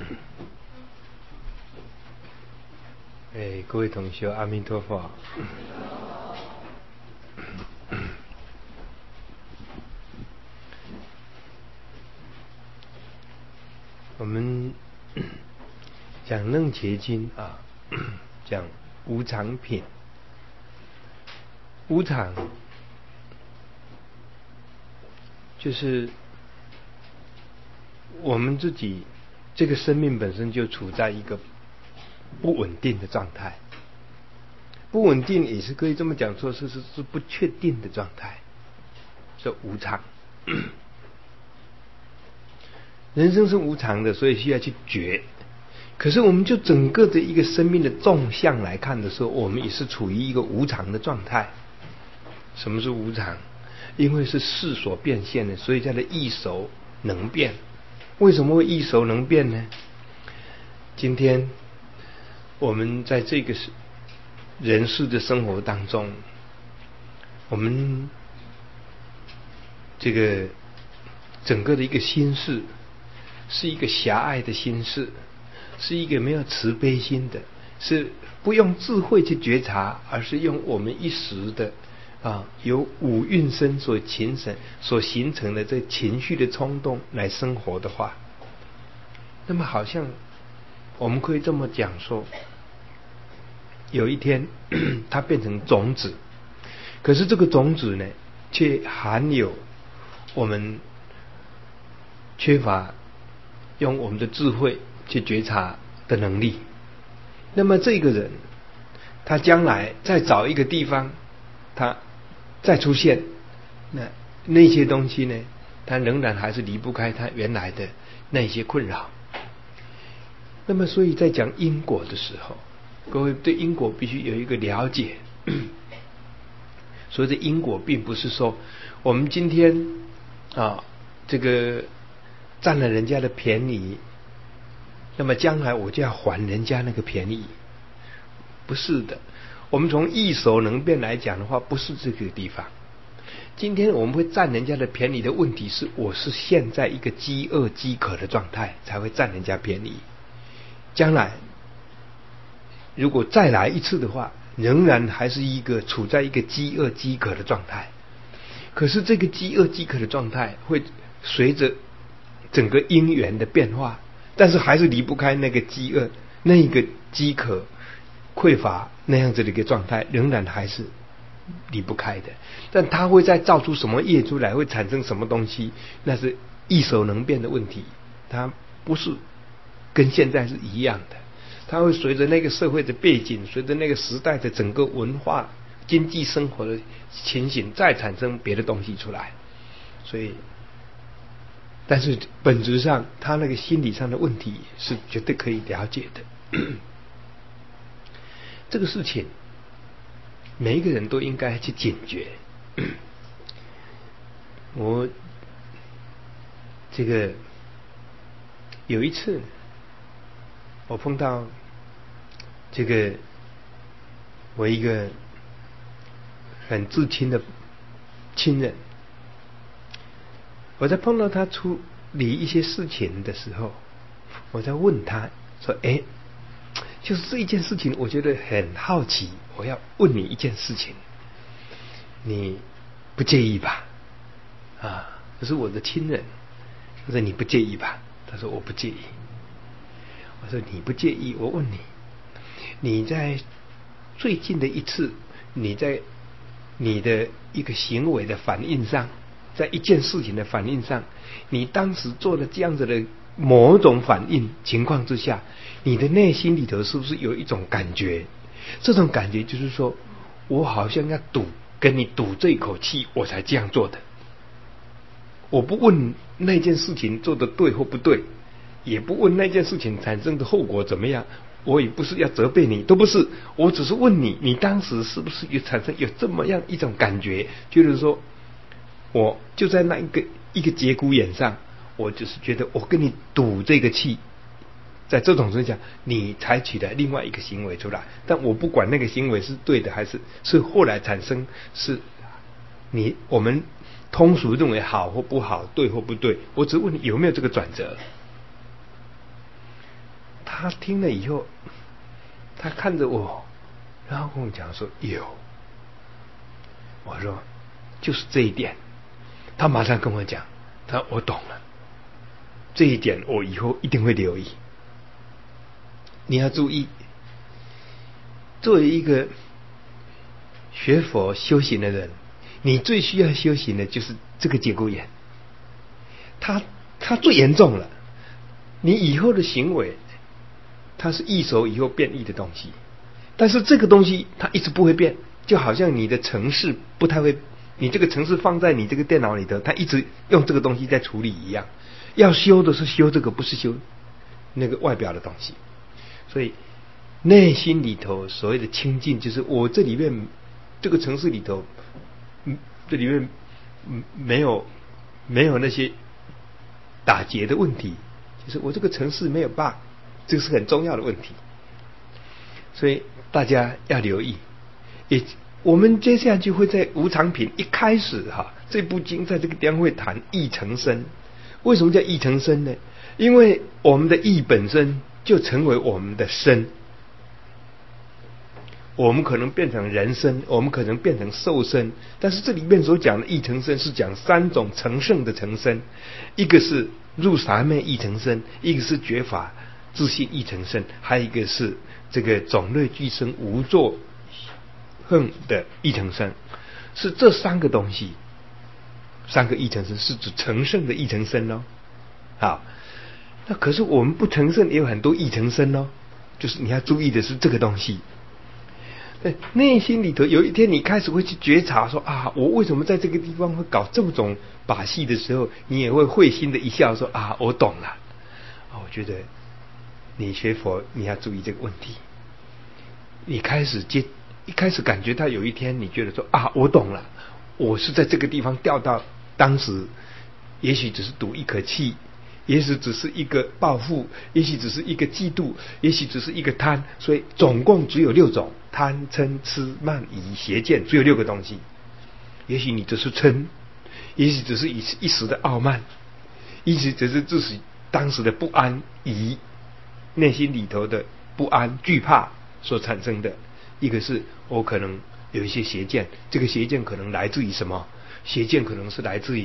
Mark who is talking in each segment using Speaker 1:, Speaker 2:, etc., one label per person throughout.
Speaker 1: 各位同学，阿弥陀佛。我们讲楞伽经啊，讲无常品。无常就是我们自己这个生命本身就处在一个不稳定的状态，不稳定也是可以这么讲，说是不确定的状态，是无常。人生是无常的，所以需要去觉。可是我们就整个的一个生命的纵向来看的时候，我们也是处于一个无常的状态。什么是无常？因为是事所变现的，所以叫做易熟能变。为什么会易熟能变呢？今天我们在这个人世的生活当中，我们这个整个的一个心事是一个狭隘的心事，是一个没有慈悲心的，是不用智慧去觉察，而是用我们一时的由五蕴身所形成的这情绪的冲动来生活的话，那么好像我们可以这么讲说，有一天它变成种子，可是这个种子呢，却含有我们缺乏用我们的智慧去觉察的能力。那么这个人他将来再找一个地方，他再出现，那些东西呢，他仍然还是离不开他原来的那些困扰。那么所以在讲因果的时候，各位对因果必须有一个了解。所以的因果并不是说我们今天这个占了人家的便宜，那么将来我就要还人家那个便宜，不是的。我们从易熟能变来讲的话，不是这个地方。今天我们会占人家的便宜的问题是，我是现在一个饥饿饥渴的状态才会占人家便宜，将来如果再来一次的话，仍然还是一个处在一个饥饿饥渴的状态。可是这个饥饿饥渴的状态会随着整个因缘的变化，但是还是离不开那个饥饿、那个饥渴、匮乏那样子的一个状态，仍然还是离不开的。但它会再造出什么业出来，会产生什么东西，那是易熟能变的问题，它不是跟现在是一样的。它会随着那个社会的背景，随着那个时代的整个文化经济生活的情形，再产生别的东西出来。所以但是本质上他那个心理上的问题是绝对可以了解的。这个事情每一个人都应该去警觉。我这个有一次我碰到这个我一个很至亲的亲人，我在碰到他处理一些事情的时候，我在问他说就是这一件事情我觉得很好奇，我要问你一件事情，你不介意吧？这是我的亲人。我说你不介意吧？他说我不介意。我说你不介意，我问你，你在最近的一次，你在你的一个行为的反应上，在一件事情的反应上，你当时做了这样子的某种反应情况之下，你的内心里头是不是有一种感觉？这种感觉就是说，我好像要跟你赌这一口气，我才这样做的。我不问那件事情做的对或不对，也不问那件事情产生的后果怎么样，我也不是要责备你，都不是。我只是问你，你当时是不是产生有这么样一种感觉，就是说我就在那一个节骨眼上，我就是觉得我跟你赌这个气，在这种之下你采取了另外一个行为出来，但我不管那个行为是对的还是后来产生，是我们通俗认为好或不好，对或不对，我只问你有没有这个转折。 他听了以后，他看着我，然后跟我讲说有。我说就是这一点。他马上跟我讲，他说我懂了，这一点我以后一定会留意。你要注意，作为一个学佛修行的人，你最需要修行的就是这个节骨眼。他最严重了，你以后的行为，它是易熟以后变易的东西，但是这个东西它一直不会变，就好像你的程式不太会，你这个程式放在你这个电脑里头，它一直用这个东西在处理一样。要修的是修这个，不是修那个外表的东西。所以内心里头所谓的清净，就是我这里面这个程式里头，这里面没有那些打结的问题，就是我这个程式没有 bug， 这是很重要的问题。所以大家要留意。我们接下去会在无常品一开始这部经在这个地方会谈意成身。为什么叫意成身呢？因为我们的意本身就成为我们的身。我们可能变成人身，我们可能变成兽身，但是这里面所讲的意成身是讲三种成圣的成身，一个是入禅昧意成身，一个是觉法自信意成身，还有一个是这个种类俱生无作恨的意成身。是这三个东西，三个意成身是指成圣的意成身哦。好，那可是我们不成圣也有很多意成身哦，就是你要注意的是这个东西。内心里头有一天你开始会去觉察说我为什么在这个地方会搞这么种把戏的时候，你也会会心的一笑说我懂了。我觉得你学佛你要注意这个问题。你一开始感觉到有一天你觉得说我懂了，我是在这个地方掉到当时也许只是赌一口气，也许只是一个报复，也许只是一个嫉妒，也许只是一个贪，所以总共只有6种：贪嗔痴慢疑邪见，只有6个东西。也许你只是嗔，也许只是一时的傲慢，也许只是自己当时的不安疑，内心里头的不安惧怕所产生的。一个是我可能有一些邪见，这个邪见可能来自于什么？邪见可能是来自于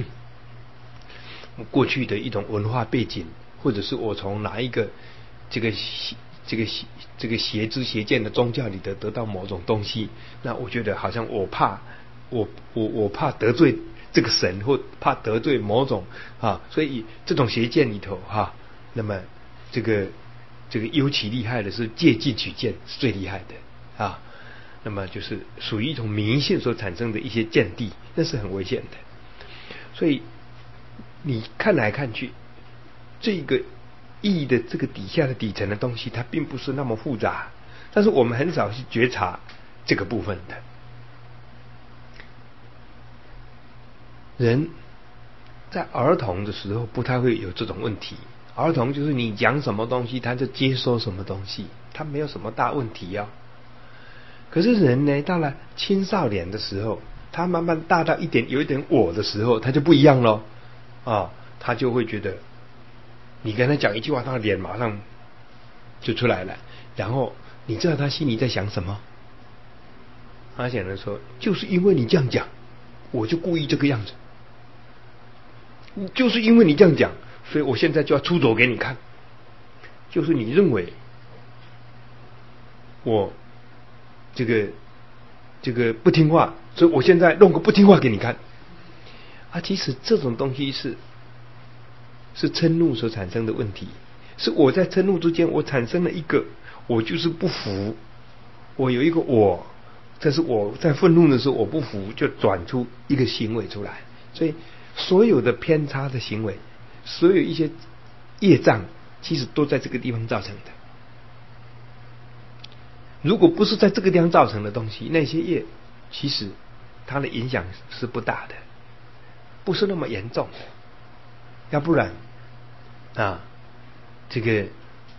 Speaker 1: 过去的一种文化背景，或者是我从哪一个这个邪知邪见的宗教里得到某种东西，那我觉得好像我怕得罪这个神，或怕得罪某种所以这种邪见里头那么这个尤其厉害的是借镜取见，是最厉害的那么就是属于一种迷信所产生的一些见地，那是很危险的。所以你看来看去，这个意的这个底下的底层的东西，它并不是那么复杂，但是我们很少去觉察这个部分的。人在儿童的时候不太会有这种问题，儿童就是你讲什么东西他就接收什么东西，他没有什么大问题可是人呢，到了青少年的时候，他慢慢大到有一点我的时候，他就不一样咯他就会觉得你跟他讲一句话，他的脸马上就出来了，然后你知道他心里在想什么？他想着说，就是因为你这样讲，我就故意这个样子，就是因为你这样讲，所以我现在就要出走给你看。就是你认为我这个不听话，所以我现在弄个不听话给你看其实这种东西是嗔怒所产生的问题，是我在嗔怒之间我产生了一个我就是不服，我有一个我，这是我在愤怒的时候我不服，就转出一个行为出来。所以所有的偏差的行为，所有一些业障，其实都在这个地方造成的。如果不是在这个地方造成的东西，那些业其实它的影响是不大的，不是那么严重的。要不然这个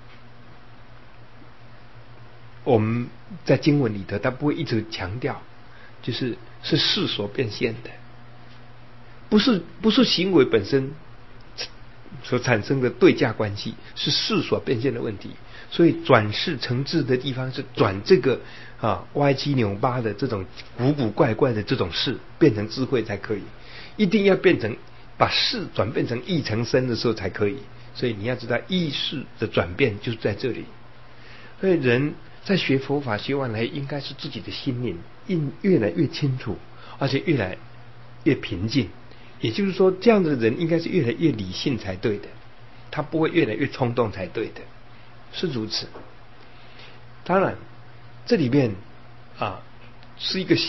Speaker 1: 我们在经文里头他不会一直强调，是事所变现的，不是行为本身所产生的对价关系，是事所变现的问题。所以转世成智的地方是转这个歪七扭八的这种古古怪怪的这种事变成智慧才可以，一定要变成把事转变成意成身的时候才可以。所以你要知道意识的转变就是在这里。所以人在学佛法学完来，应该是自己的心灵越来越清楚，而且越来越平静。也就是说，这样的人应该是越来越理性才对的，他不会越来越冲动才对的，是如此。当然，这里面是一个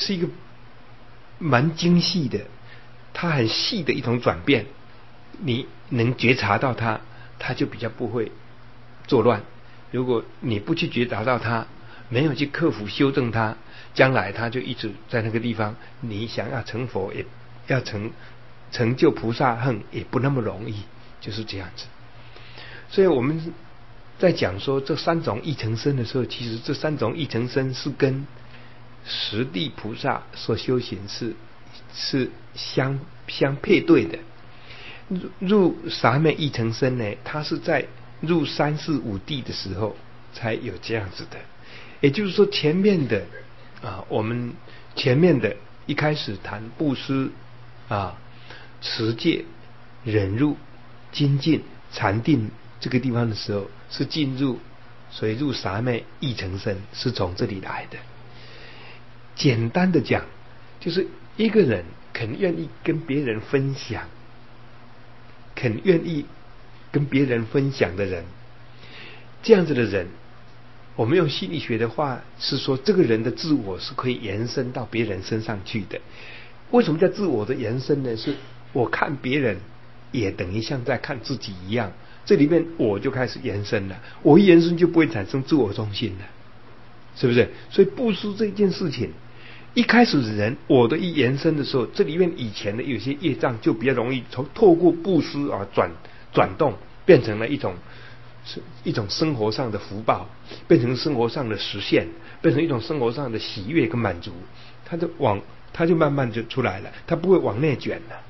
Speaker 1: 蛮精细的，它很细的一种转变，你能觉察到它，它就比较不会作乱。如果你不去觉察到它，没有去克服修正它，将来它就一直在那个地方。你想要成佛，也要成就菩萨行，也不那么容易，就是这样子。所以我们在讲说这三种一成身的时候，其实这三种一成身是跟十地菩萨所修行是相配对的。入三昧一成身呢，它是在入三四五地的时候才有这样子的。也就是说，前面的我们前面的一开始谈布施持戒、忍辱、精进、禅定这个地方的时候，是进入，所以入三昧一成身是从这里来的。简单的讲，就是一个人肯愿意跟别人分享，肯愿意跟别人分享的人，这样子的人，我们用心理学的话是说，这个人的自我是可以延伸到别人身上去的。为什么叫自我的延伸呢？是我看别人也等于像在看自己一样，这里面我就开始延伸了，我一延伸就不会产生自我中心了，是不是？所以布施这件事情，一开始的人我的一延伸的时候，这里面以前的有些业障就比较容易透过布施转动，变成了一种生活上的福报，变成生活上的实现，变成一种生活上的喜悦跟满足，它就慢慢就出来了，它不会往内卷了。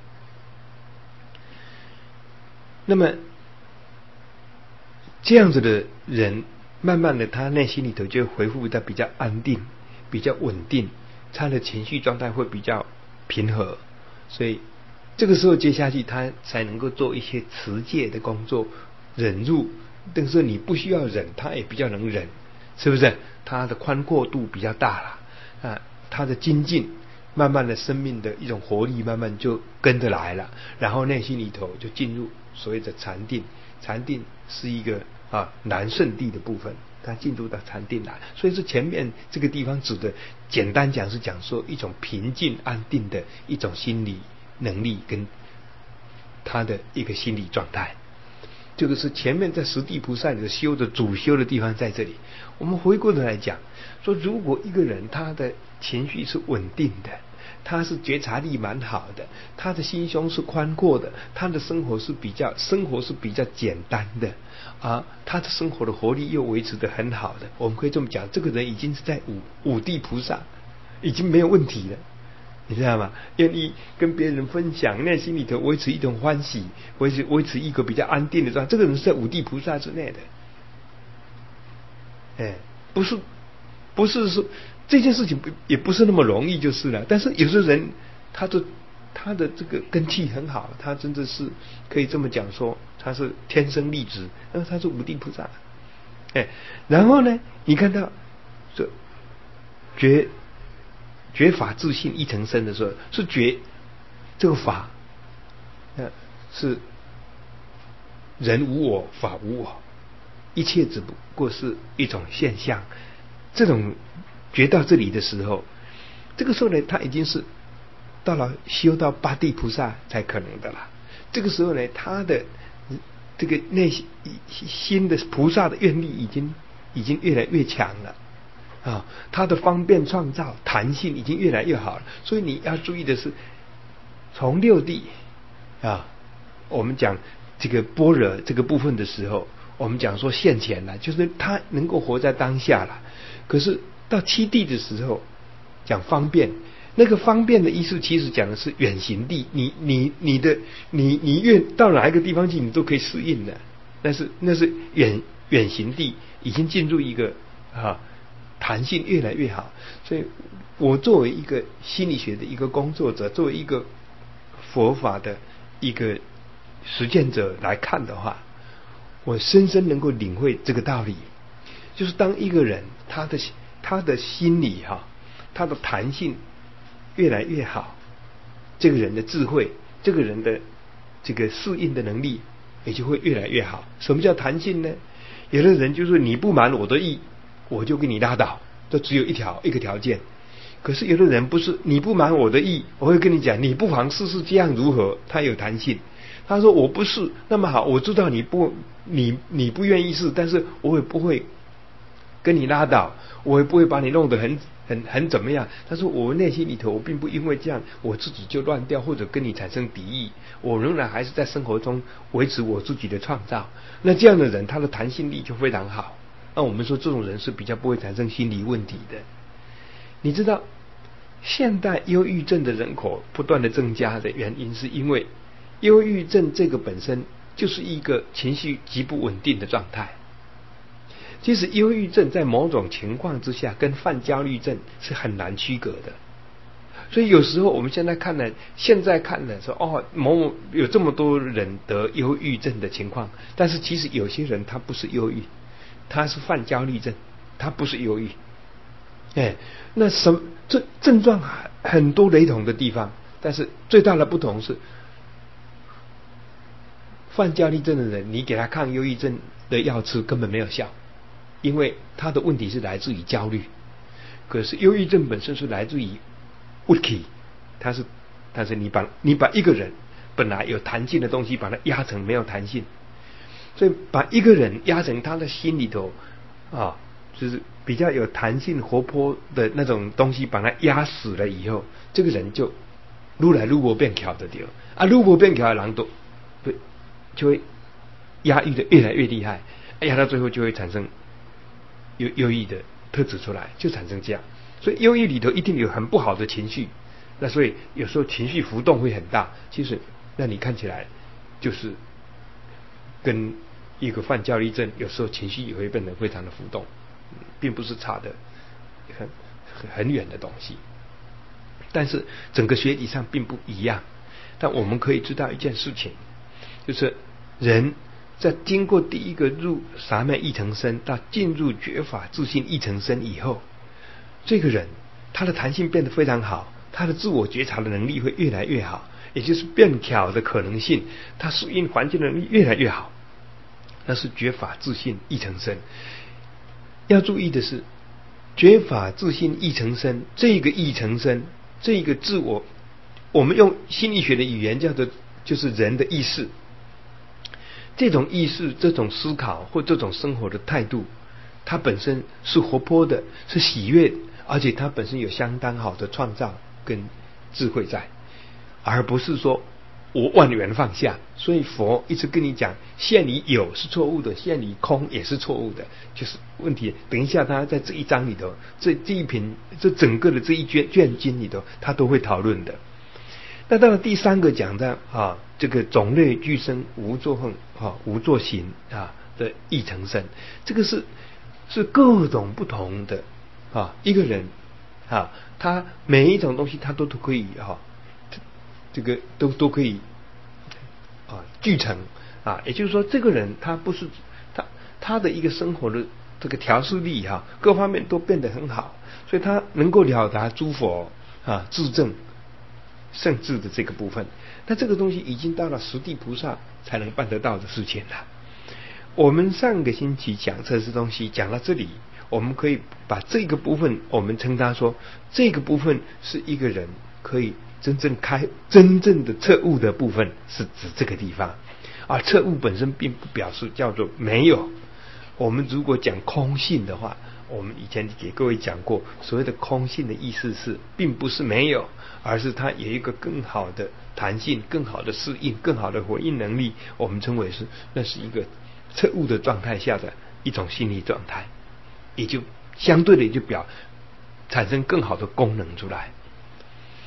Speaker 1: 那么这样子的人，慢慢的他内心里头就恢复的比较安定，比较稳定，他的情绪状态会比较平和，所以这个时候接下去他才能够做一些持戒的工作，忍辱。但是你不需要忍，他也比较能忍，是不是？他的宽阔度比较大了他的精进，慢慢的生命的一种活力慢慢就跟着来了，然后内心里头就进入所谓的禅定。禅定是一个难圣地的部分，它进入到禅定来，所以是前面这个地方指的，简单讲是讲说一种平静安定的一种心理能力跟他的一个心理状态。这个是前面在十地菩萨里的修的主修的地方在这里。我们回过头来讲说，如果一个人他的情绪是稳定的，他是觉察力蛮好的，他的心胸是宽阔的，他的生活是比较简单的他的生活的活力又维持得很好的，我们可以这么讲，这个人已经是在五地菩萨，已经没有问题了，你知道吗？愿意跟别人分享，内心里头维持一种欢喜，维持一个比较安定的状态，这个人是在五地菩萨之内的。不是说这件事情也不是那么容易就是了。但是有些人他的这个根气很好，他真的是可以这么讲说，他是天生丽质，他是五地菩萨。然后呢，你看到这觉法自性一成身的时候，是觉这个法是人无我，法无我，一切只不过是一种现象。这种觉到这里的时候，这个时候呢，他已经是到了修到八地菩萨才可能的了。这个时候呢，他的这个内心的菩萨的愿力已经越来越强了他的方便创造弹性已经越来越好了。所以你要注意的是，从六地我们讲这个般若这个部分的时候，我们讲说现前了，就是他能够活在当下了。可是到七地的时候讲方便， 那个方便的意思，其实讲的是远行地，你越到哪一个地方去，你都可以适应的。但是那是远行地，已经进入一个弹性越来越好。所以我作为一个心理学的一个工作者，作为一个佛法的一个实践者来看的话，我深深能够领会这个道理，就是当一个人他的心理他的弹性越来越好，这个人的智慧，这个人的这个适应的能力也就会越来越好。什么叫弹性呢？有的人就是你不满我的意，我就给你拉倒，这只有一个条件。可是有的人不是，你不满我的意，我会跟你讲，你不妨试试这样如何？他有弹性。他说我不是，那么好，我知道你不愿意试，但是我也不会跟你拉倒，我也不会把你弄得很怎么样。但是我内心里头，我并不因为这样我自己就乱掉，或者跟你产生敌意，我仍然还是在生活中维持我自己的创造。那这样的人，他的弹性力就非常好。那我们说这种人是比较不会产生心理问题的。你知道现代忧郁症的人口不断的增加的原因，是因为忧郁症这个本身就是一个情绪极不稳定的状态。其实忧郁症在某种情况之下跟泛焦虑症是很难区隔的。所以有时候我们现在看了说某有这么多人得忧郁症的情况，但是其实有些人他不是忧郁，他是泛焦虑症，他不是忧郁。那这症状很多雷同的地方，但是最大的不同是，泛焦虑症的人，你给他抗忧郁症的药吃根本没有效，因为他的问题是来自于焦虑。可是忧郁症本身是来自于问题，但是你把一个人本来有弹性的东西，把它压成没有弹性，所以把一个人压成他的心里头就是比较有弹性活泼的那种东西，把它压死了以后，这个人就愈来愈无变巧的掉愈无变巧的人就会压抑的越来越厉害，压到最后就会产生忧郁的特质出来，就产生这样。所以忧郁里头一定有很不好的情绪，那所以有时候情绪浮动会很大，其实那你看起来就是跟一个泛焦虑症有时候情绪也会变得非常的浮动，并不是差的很远的东西。但是整个学理上并不一样。但我们可以知道一件事情，就是人在经过第一个入傻昧一层身到进入觉法自信一层身以后，这个人他的弹性变得非常好，他的自我觉察的能力会越来越好，也就是变巧的可能性，他适应环境的能力越来越好。那是觉法自信一层身。要注意的是，觉法自信一层身，这个一层身，这个自我，我们用心理学的语言叫做就是人的意识。这种意识，这种思考或这种生活的态度，它本身是活泼的，是喜悦，而且它本身有相当好的创造跟智慧在，而不是说我万元放下。所以佛一直跟你讲，现你有是错误的，现你空也是错误的，就是问题。等一下他在这一章里头，这一品，这整个的这一卷经里头，他都会讨论的。那到了第三个讲的这个种类俱生无作恨无作行的一层身，这个是各种不同的一个人他每一种东西他都可以这个都可以聚成也就是说这个人他不是他的一个生活的这个调适力各方面都变得很好，所以他能够了达诸佛自证圣智的这个部分。那这个东西已经到了十地菩萨才能办得到的事情了。我们上个星期讲这些东西讲到这里，我们可以把这个部分我们称它说，这个部分是一个人可以真正的彻悟的部分，是指这个地方。而彻悟本身并不表示叫做没有。我们如果讲空性的话，我们以前给各位讲过，所谓的空性的意思是并不是没有，而是它有一个更好的弹性，更好的适应，更好的回应能力，我们称为那是一个彻悟的状态下的一种心理状态，也就相对的就产生更好的功能出来。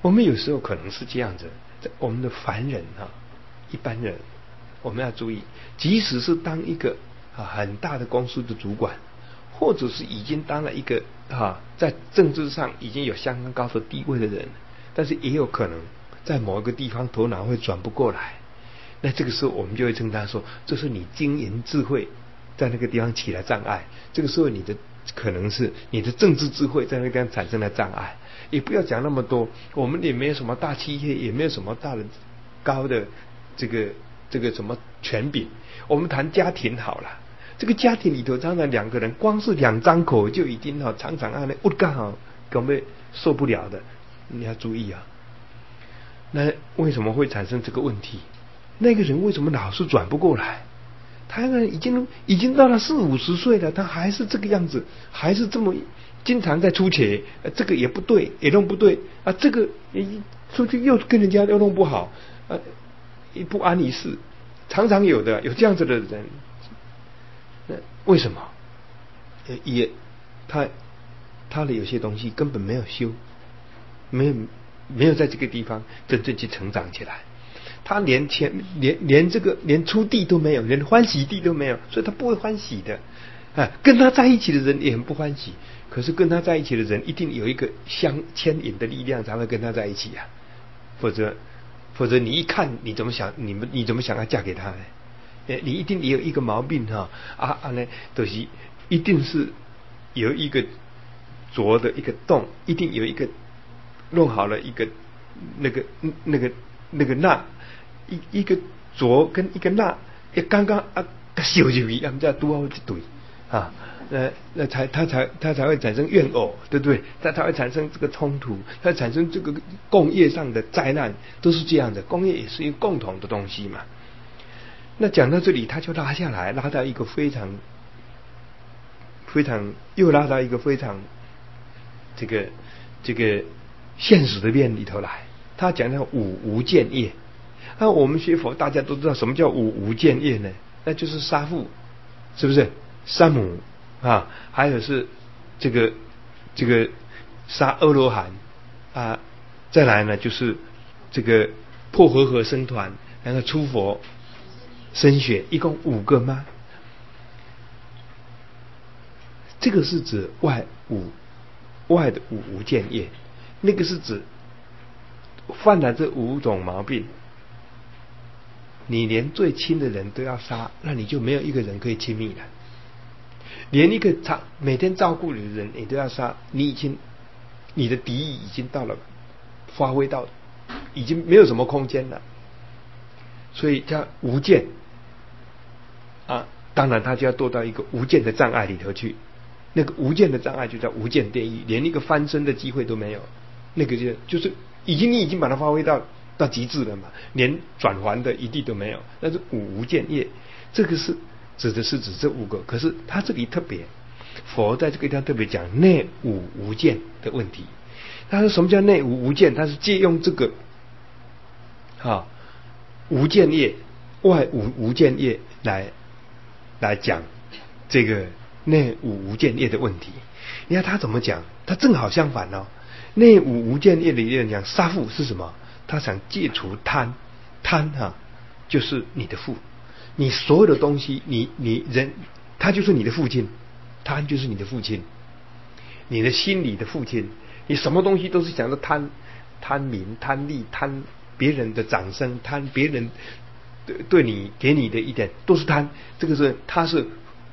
Speaker 1: 我们有时候可能是这样子，我们的凡人一般人，我们要注意，即使是当一个很大的公司的主管，或者是已经当了一个在政治上已经有相当高的地位的人，但是也有可能在某一个地方头脑会转不过来。那这个时候我们就会称他说，这是你经营智慧在那个地方起了障碍。这个时候你的可能是你的政治智慧在那个地方产生了障碍。也不要讲那么多，我们也没有什么大企业，也没有什么大的高的这个什么权柄。我们谈家庭好了，这个家庭里头常常两个人光是两张口就已经常常我刚好根本受不了的。你要注意那为什么会产生这个问题？那个人为什么老是转不过来？他呢已经到了40-50岁了，他还是这个样子，还是这么经常在出钱，这个也不对，也弄不对这个出去又跟人家又弄不好不安于事，常常有这样子的人。那为什么？他的有些东西根本没有修，没有在这个地方真正去成长起来。他连出地都没有，连欢喜地都没有，所以他不会欢喜的跟他在一起的人也很不欢喜。可是跟他在一起的人一定有一个相牵引的力量才会跟他在一起否则你一看你怎么想，你怎么想要嫁给他呢？你一定也有一个毛病就是一定是有一个啄的一个洞，一定有一个弄好了一个那个钠，一个啄跟一个钠刚刚小入去，他们再多好一对他才会产生怨偶，对不对？他才会产生这个冲突，他产生这个工业上的灾难，都是这样的。工业也是一个共同的东西嘛。那讲到这里，他就拉下来，拉到一个非常又拉到一个非常这个现实的面里头来。他讲到五无间业。我们学佛大家都知道什么叫五无间业呢？那就是杀父，是不是？杀母还有是这个杀阿罗汉再来呢就是这个破和合僧团，然后出佛生血，一共5个吗？这个是指外的五无间业，那个是指犯了这5种毛病，你连最亲的人都要杀，那你就没有一个人可以亲密了。连一个每天照顾你的人你都要杀，你的敌意已经到了发挥到已经没有什么空间了。所以叫无间当然他就要堕到一个无间的障碍里头去。那个无间的障碍就叫无间地狱，连一个翻身的机会都没有。那个就是你已经把它发挥到极致了嘛，连转还的余地都没有。那是无间业，这个是指的是指这5个。可是他这里特别，佛在这个地方特别讲内五无间的问题。他说什么叫内五无间？他是借用这个无间业外无间业来讲这个内五无间业的问题。你看他怎么讲？他正好相反内五无间业里面讲杀父是什么？他想戒除贪就是你的父，你所有的东西，你人他就是你的父亲，贪就是你的父亲，你的心里的父亲。你什么东西都是想着贪名贪利，贪别人的掌声，贪别人对你给你的一点都是贪。这个他是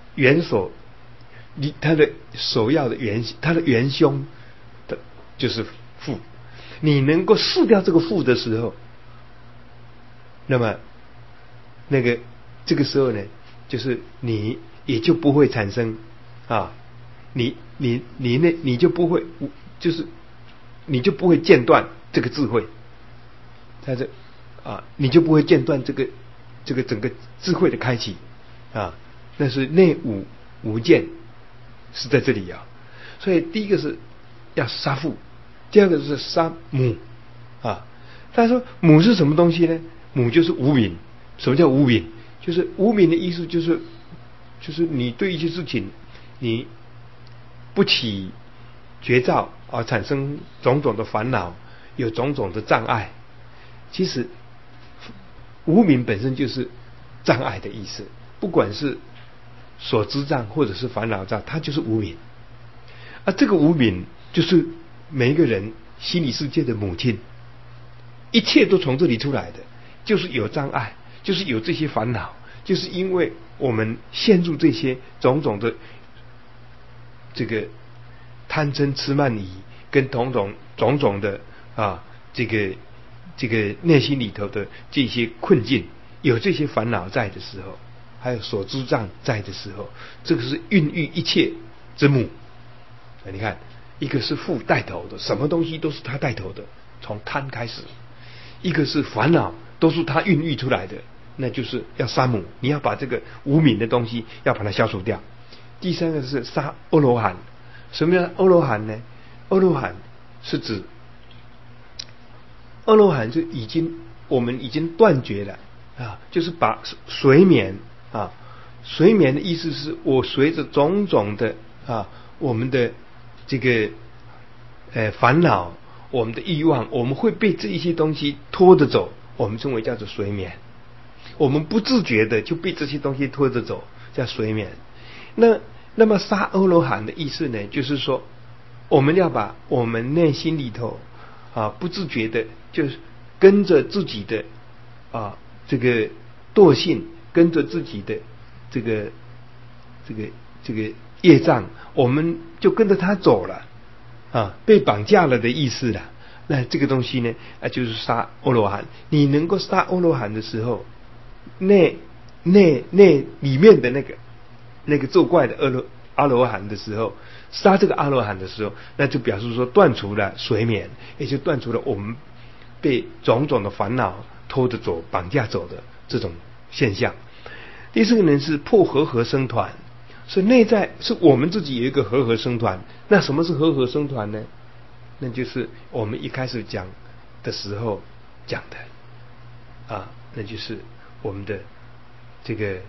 Speaker 1: 他的首要的他的元凶的就是父。你能够释掉这个父的时候，那么这个时候呢，就是你也就不会产生你就不会就是你就不会间断这个智慧，在这你就不会间断这个整个智慧的开启那是内五无间是在这里所以第一个是要杀父，第二个是杀母他说母是什么东西呢？母就是无明。什么叫无明？就是无明的意思就是你对一些事情你不起觉照产生种种的烦恼， 有种种的障碍。其实无明本身就是障碍的意思，不管是所知障或者是烦恼障，它就是无明。这个无明就是每一个人心理世界的母亲，一切都从这里出来的，就是有障碍，就是有这些烦恼，就是因为我们陷入这些种种的这个贪嗔痴慢疑跟种种的这个内心里头的这些困境，有这些烦恼在的时候，还有所知障在的时候，这个是孕育一切之母。你看，一个是父带头的，什么东西都是他带头的，从贪开始；一个是烦恼，都是他孕育出来的，那就是要杀母，你要把这个无明的东西要把它消除掉。第三个是杀阿罗汉。什么叫阿罗汉呢？阿罗汉是指阿罗汉是我们已经断绝了就是把随眠随眠的意思是我随着种种的我们的这个烦恼，我们的欲望，我们会被这一些东西拖着走，我们称为叫做随眠。我们不自觉的就被这些东西拖着走，叫随眠。那么杀阿罗汉的意思呢，就是说我们要把我们内心里头不自觉的，就是跟着自己的这个惰性，跟着自己的这个业障，我们就跟着他走了被绑架了的意思了。那这个东西呢就是杀阿罗汉。你能够杀阿罗汉的时候，内里面的那个作怪的阿罗汉的时候，杀这个阿罗汉的时候，那就表示说断除了随眠，也就断除了我们被种种的烦恼拖着走、绑架走的这种现象。第四个呢是破和合生团。所以内在是我们自己有一个和合生团。那什么是和合生团呢？那就是我们一开始讲的时候讲的那就是我们的这个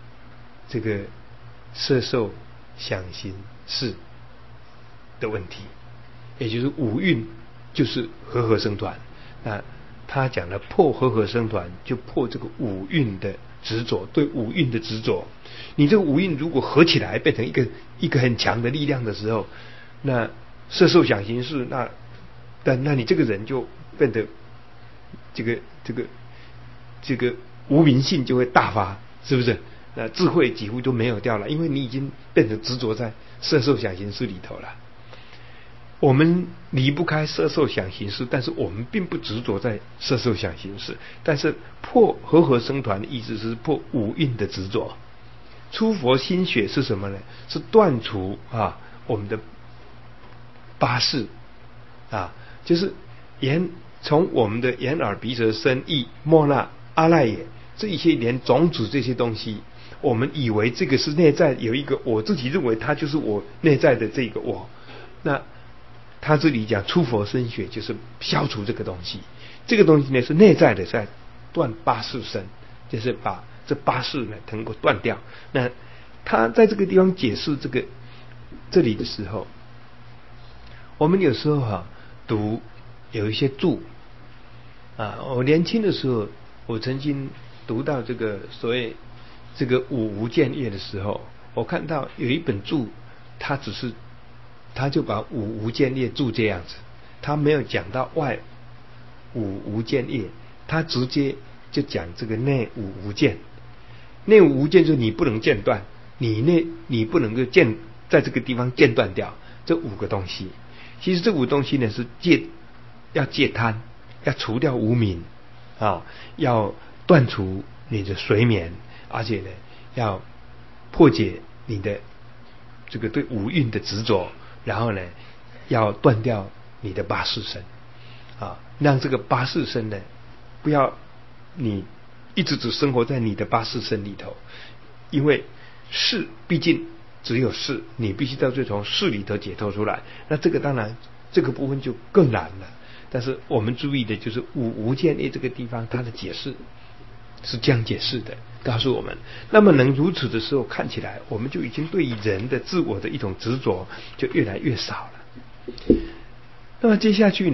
Speaker 1: 色受想行识的问题，也就是五蕴就是和合生团。那他讲的破和合生团，就破这个五蕴的执着，对五蕴的执着。你这个五蕴如果合起来变成一个很强的力量的时候，那色受想行识，那你这个人就变得这个无明性就会大发，是不是？那智慧几乎都没有掉了，因为你已经变成执着在色受想行识里头了。我们离不开色受想行识，但是我们并不执着在色受想行识。但是破和合生团的意思是破五蕴的执着。出佛心血是什么呢？是断除我们的八识就是从我们的眼耳鼻舌身意莫那阿赖耶这一些连种子这些东西，我们以为这个是内在有一个我自己认为它就是我内在的这个我。那他这里讲出佛身血，就是消除这个东西。这个东西呢是内在的，在断八识身，就是把这八识呢能够断掉。那他在这个地方解释这里的时候，我们有时候读有一些注我年轻的时候，我曾经读到这个所谓这个五无间业的时候，我看到有一本注，他就把五无间业注这样子，他没有讲到外五无间业，他直接就讲这个内五无间。内五无间就是你不能间断，你不能够在这个地方间断掉这五个东西。其实这五个东西呢是要戒贪，要除掉无明要断除你的随眠，而且呢要破解你的这个对五蕴的执着，然后呢要断掉你的八识身让这个八识身呢不要你一直只生活在你的八识身里头。因为识毕竟只有识，你必须到最从识里头解脱出来。那这个当然这个部分就更难了。但是我们注意的就是五无间业这个地方，它的解释是这样解释的，告诉我们，那么能如此的时候，看起来我们就已经对人的自我的一种执着就越来越少了。那么接下去呢，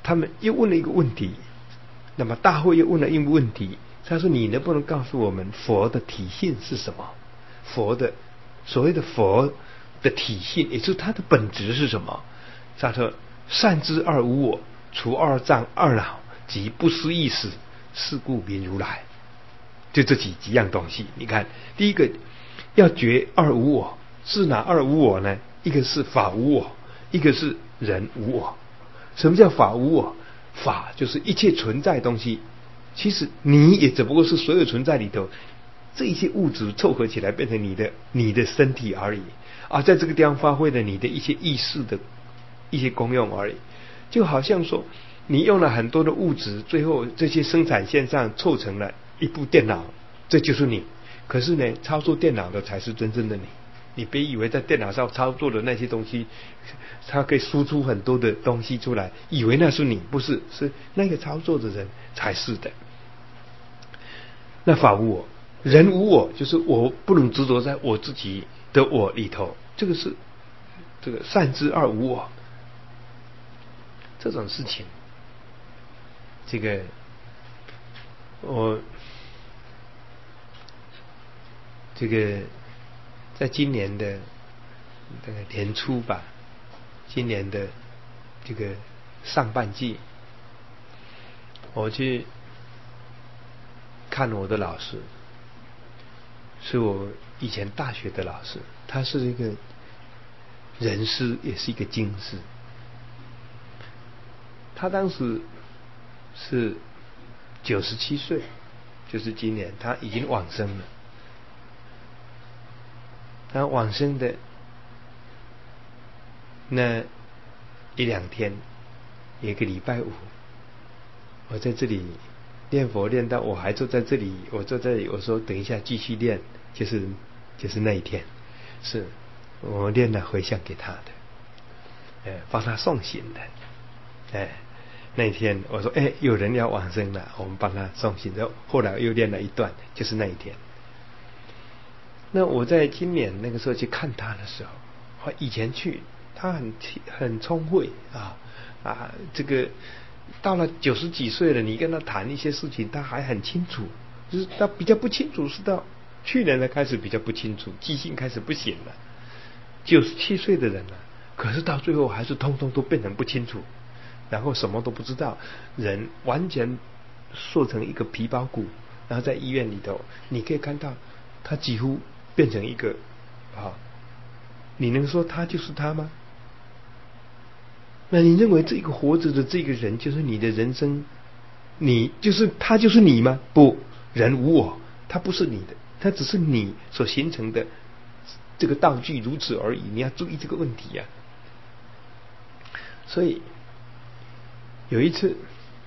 Speaker 1: 他们又问了一个问题，那么大会又问了一个问题，他说你能不能告诉我们佛的体性是什么？佛的所谓的佛的体性，也就是它的本质是什么？他说善知二无我，除二障二恼，即不思议死，是故名如来。就这几样东西，你看，第一个要觉二无我，是哪二无我呢？一个是法无我，一个是人无我。什么叫法无我？法就是一切存在东西，其实你也只不过是所有存在里头这一些物质凑合起来变成你的身体而已啊，在这个地方发挥了你的一些意识的一些功用而已。就好像说你用了很多的物质，最后这些生产线上凑成了一部电脑，这就是你。可是呢，操作电脑的才是真正的你。你别以为在电脑上操作的那些东西，它可以输出很多的东西出来，以为那是你，不是，是那个操作的人才是的。那法无我，人无我，就是我不能执着在我自己的我里头，这个是这个善知二无我这种事情。这个我这个在今年的这个年初吧，今年的这个上半季，我去看我的老师，是我以前大学的老师，他是一个人师，也是一个经师。他当时是97岁，就是今年他已经往生了。他往生的那一两天，一个礼拜五，我在这里念佛念到我还坐在这里，我坐在这里，我说等一下继续念，就是那一天，是我念了回向给他的，帮他送行的，那一天我说有人要往生了，我们帮他送行。然后后来又念了一段，就是那一天。那我在今年那个时候去看他的时候，我以前去他很聪慧这个到了90几岁了，你跟他谈一些事情，他还很清楚。就是他比较不清楚，是到去年的开始比较不清楚，记性开始不行了。97岁的人了，可是到最后还是通通都变成不清楚，然后什么都不知道，人完全缩成一个皮包骨，然后在医院里头，你可以看到他几乎变成一个你能说他就是他吗？那你认为这个活着的这个人就是你的人生，你就是他就是你吗？不，人无我，他不是你的，他只是你所形成的这个道具，如此而已。你要注意这个问题啊。所以有一次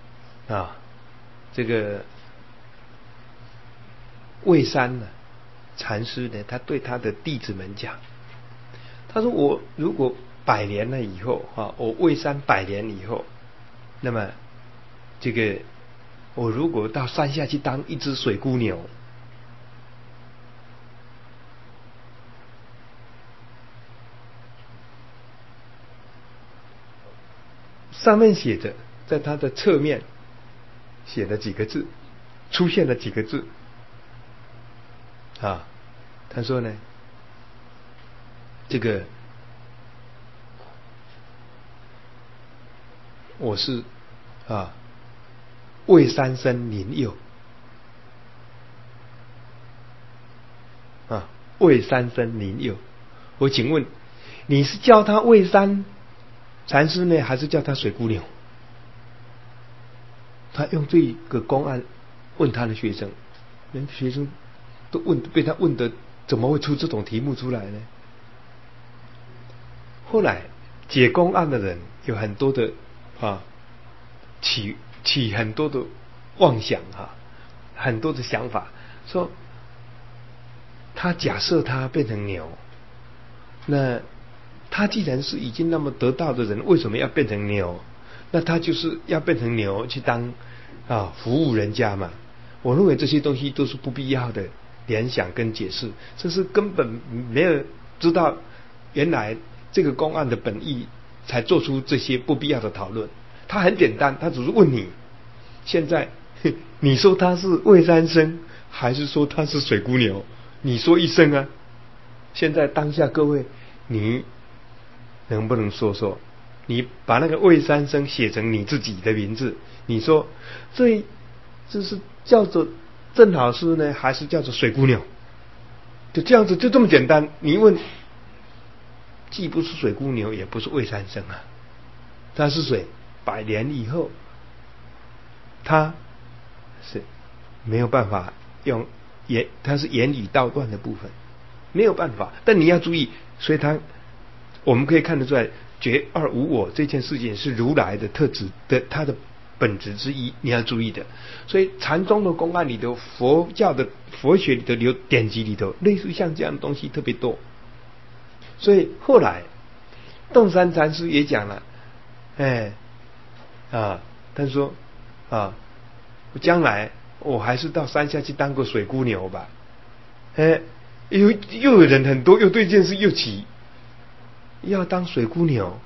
Speaker 1: 这个魏山呢禅师呢，他对他的弟子们讲，他说我如果100年了以后我魏山100年以后，那么这个我如果到山下去当一只水姑牛，上面写着，在他的侧面写了几个字，出现了几个字他说呢，这个我是魏山生林佑魏山生林佑，我请问你是叫他魏山禅师呢，还是叫他水姑牛？他用这个公案问他的学生，连学生都被他问的，怎么会出这种题目出来呢？后来解公案的人有很多的起很多的妄想很多的想法，说他假设他变成牛，那他既然是已经那么得道的人，为什么要变成牛？那他就是要变成牛去当服务人家嘛。我认为这些东西都是不必要的联想跟解释，这是根本没有知道原来这个公案的本意，才做出这些不必要的讨论。 他很简单，他只是问你，现在你说他是魏三生，还是说他是水姑牛？你说一声啊！现在当下各位，你能不能说说？你把那个魏三生写成你自己的名字，你说这是叫做郑老师呢，还是叫做水姑娘？就这样子，就这么简单。你问，既不是水姑娘，也不是魏三生啊，他是谁？100年以后，他是没有办法用他是言语道断的部分，没有办法。但你要注意，所以我们可以看得出来，绝二无我这件事情是如来的特质的，它的本质之一，你要注意的。所以禅宗的公案里头，佛教的佛学里头有典籍里头，类似像这样的东西特别多。所以后来洞山禅师也讲了，他说将来我还是到山下去当个水姑牛吧。又有人很多，又对这件事又起，要当水姑牛，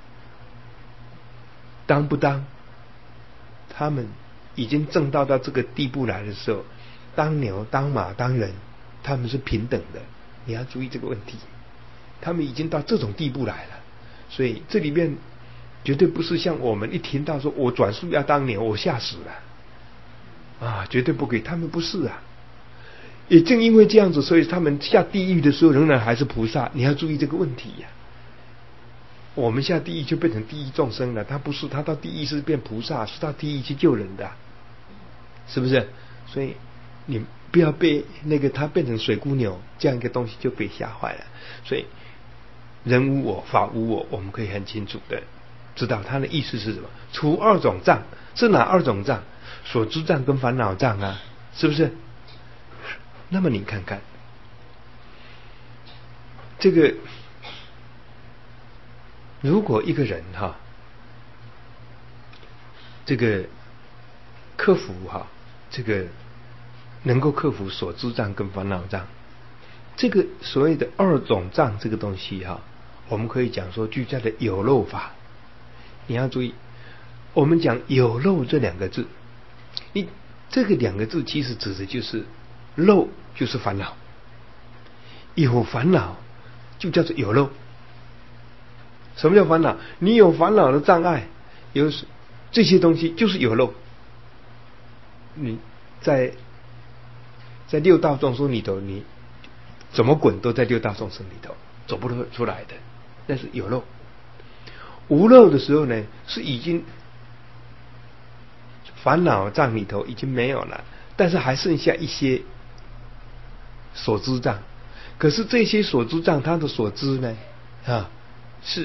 Speaker 1: 当不当？他们已经正道到这个地步来的时候，当牛、当马、当人，他们是平等的。你要注意这个问题，他们已经到这种地步来了。所以这里面绝对不是像我们一听到说我转述要当牛，我吓死了绝对不可以。他们不是啊。也正因为这样子，所以他们下地狱的时候仍然还是菩萨。你要注意这个问题呀。我们下地狱就变成地狱众生了，他不是，他到地狱是变菩萨，是到地狱去救人的，是不是？所以你不要被那个他变成水姑牛这样一个东西就被吓坏了。所以人无我，法无我，我们可以很清楚的知道他的意思是什么。除2种障，是哪2种障？所知障跟烦恼障啊，是不是？那么你看看这个，如果一个人这个克服这个能够克服所知障跟烦恼障，这个所谓的2种障这个东西我们可以讲说居家的有漏法。你要注意，我们讲有漏这2个字，这个2个字其实指的就是漏，就是烦恼。有烦恼就叫做有漏。什么叫烦恼？你有烦恼的障碍，有这些东西就是有漏。你在6道众生里头，你怎么滚都在6道众生里头走不出来的，那是有漏。无漏的时候呢，是已经烦恼障里头已经没有了，但是还剩下一些所知障。可是这些所知障，它的所知呢是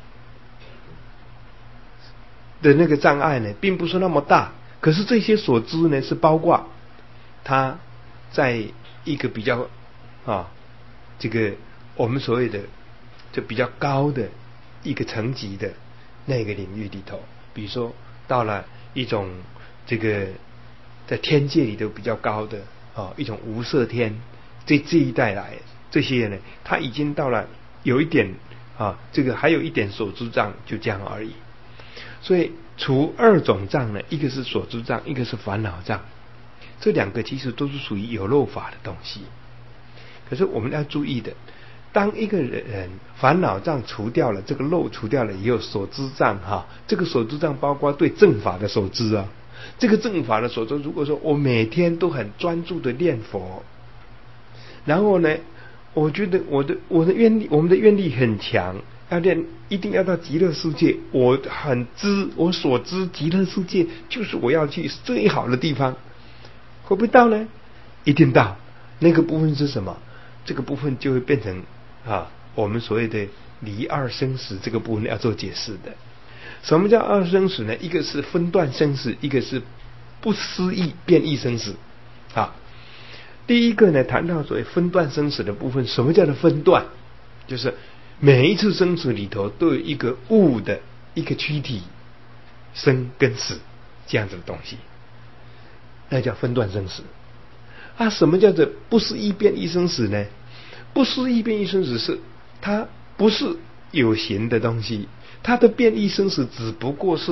Speaker 1: 的那个障碍呢并不是那么大。可是这些所知呢是包括它在一个比较这个我们所谓的就比较高的一个层级的那个领域里头，比如说到了一种这个在天界里头比较高的一种无色天，这一代来这些呢，他已经到了有一点这个还有一点所知障，就这样而已。所以除2种障呢，一个是所知障，一个是烦恼障，这2个其实都是属于有漏法的东西。可是我们要注意的，当一个人烦恼障除掉了，这个漏除掉了，也有所知障这个所知障包括对正法的所知这个正法的所知，如果说我每天都很专注的念佛，然后呢我觉得我的愿力，我们的愿力很强，要练一定要到极乐世界，我所知极乐世界就是我要去最好的地方，会不会到呢？一定到。那个部分是什么？这个部分就会变成我们所谓的离2生死这个部分要做解释的。什么叫2生死呢？一个是分段生死，一个是不思议变异生死第一个呢，谈到所谓分段生死的部分。什么叫做分段？就是每一次生死里头都有一个物的一个躯体生跟死这样子的东西，那叫分段生死什么叫做不思议变异生死呢？不思议变异生死是它不是有形的东西，它的变异生死只不过是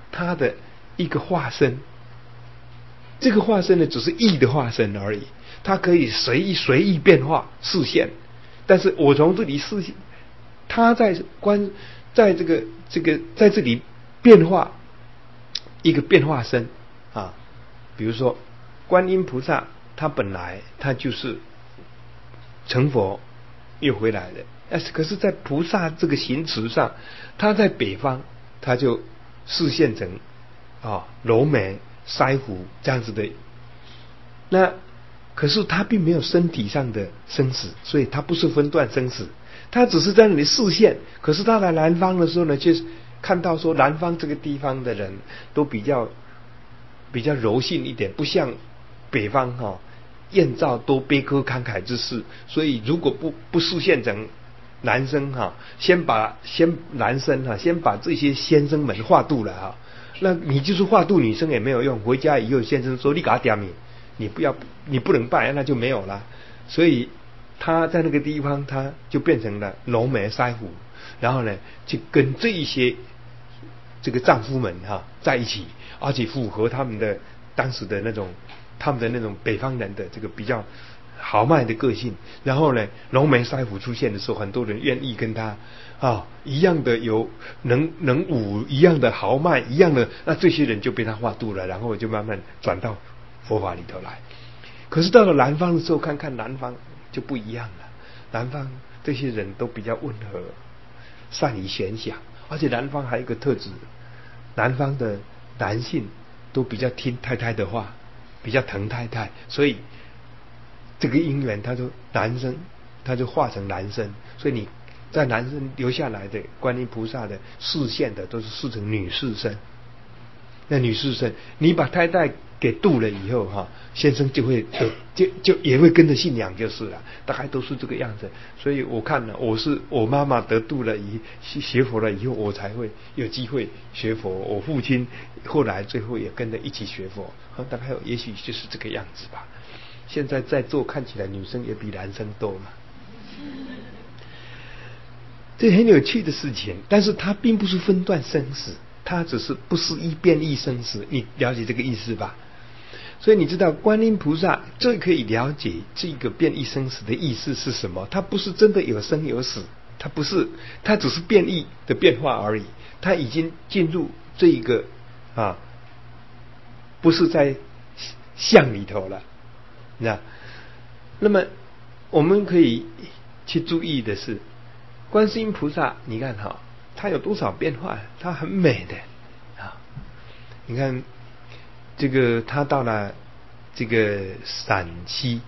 Speaker 1: 他的一个化身。这个化身呢，只是意的化身而已，它可以随意变化视线。但是我从这里视线，他在这个在这里变化一个变化身啊，比如说观音菩萨，他本来他就是成佛又回来的，可是在菩萨这个行持上，他在北方他就示现成柔眉腮胡这样子的。那可是他并没有身体上的生死，所以他不是分段生死，他只是在那里示现。可是他来南方的时候呢，就看到说南方这个地方的人都比较柔性一点，不像北方艳照多悲歌慷慨之事。所以如果不示现成男生先男生先把这些先生们化度了那你就是化度女生也没有用，回家以后先生说你给他点名，你不能拜，那就没有了。所以他在那个地方他就变成了浓眉腮胡，然后呢就跟这一些这个丈夫们在一起，而且符合他们的当时的那种北方人的这个比较豪迈的个性。然后呢浓眉腮胡出现的时候，很多人愿意跟他一样的有能武，一样的豪迈，一样的，那这些人就被他化度了，然后就慢慢转到佛法里头来。可是到了南方的时候，看看南方就不一样了。南方这些人都比较温和，善于玄想，而且南方还有一个特质，南方的男性都比较听太太的话，比较疼太太，所以这个因缘他就男生他就化成男生。所以你在男生留下来的观音菩萨的示现的都是示成女士身。那女士身你把太太给度了以后先生就会就也会跟着信仰就是了，大概都是这个样子。所以我看了，我妈妈得度了学佛了以后，我才会有机会学佛。我父亲后来最后也跟着一起学佛，大概也许就是这个样子吧。现在在座看起来女生也比男生多嘛，这很有趣的事情。但是它并不是分段生死，它只是不思议变异生死，你了解这个意思吧？所以你知道观音菩萨最可以了解这个变异生死的意思是什么？它不是真的有生有死，它不是，它只是变异的变化而已。它已经进入这一个不是在相里头了。那么我们可以去注意的是，观世音菩萨你看它有多少变化，它很美的你看这个他到了这个陕西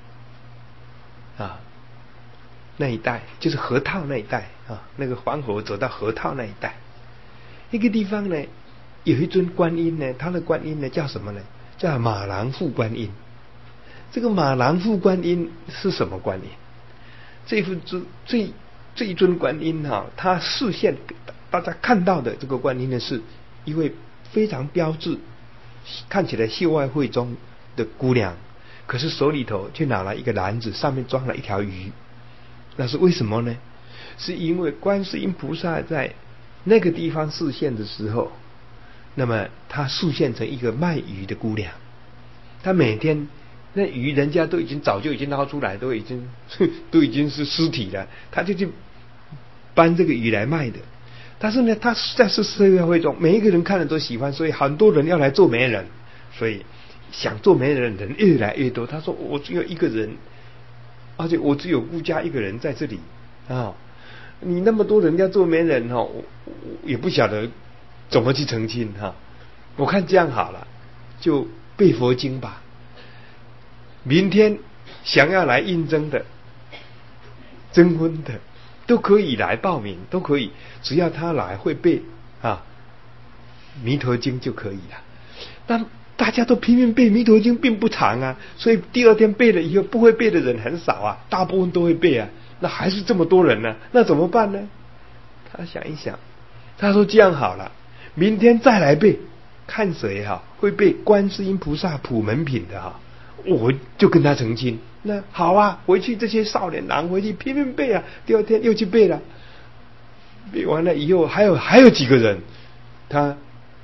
Speaker 1: 那一带，就是河套那一带那个黄河走到河套那一带，那个地方呢有一尊观音呢，他的观音呢叫什么呢？叫马郎富观音。这个马郎富观音是什么观音？这一尊观音他示现大家看到的这个观音呢，是一位非常标致，看起来秀外慧中的姑娘，可是手里头却拿了一个篮子，上面装了一条鱼。那是为什么呢？是因为观世音菩萨在那个地方示现的时候，那么他示现成一个卖鱼的姑娘，他每天那鱼人家早就已经捞出来，都已经是尸体了，他就去搬这个鱼来卖的。但是呢，他实在是社会中每一个人看了都喜欢，所以很多人要来做媒人，所以想做媒人的人越来越多。他说我只有一个人，而且我只有孤家一个人在这里你那么多人要做媒人我也不晓得怎么去澄清我看这样好了，就背佛经吧。明天想要来应征的、征婚的都可以来报名，都可以，只要他来会背弥陀经就可以了。但大家都拼命背弥陀经并不长所以第二天背了以后，不会背的人很少大部分都会背那还是这么多人呢，那怎么办呢？他想一想，他说这样好了，明天再来背，看谁会背观世音菩萨普门品的我就跟他澄清。那好回去这些少年郎回去拼命背第二天又去背了。背完了以后还有几个人，他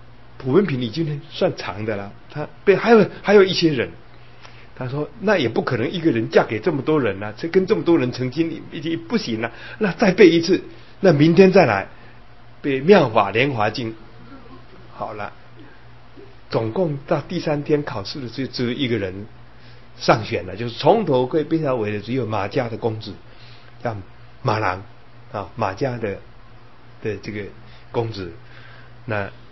Speaker 1: 普文平已经算长的了，他还有一些人。他说那也不可能一个人嫁给这么多人啊，这跟这么多人成亲不行啊，那再背一次，那明天再来背妙法莲华经。好了，总共到第3天考试的时候，只有一个人上选了，就是从头可以背到尾的，只有马家的公子，叫马郎啊，马家的这个公子。那